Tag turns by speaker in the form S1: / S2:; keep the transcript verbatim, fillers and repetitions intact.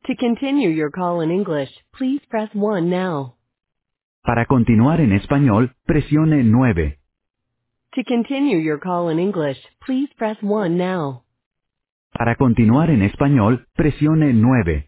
S1: To continue your call in English, please press one now.
S2: Para continuar en español, presione nueve.
S1: To continue your call in English, please press one now.
S2: Para continuar en español, presione nueve.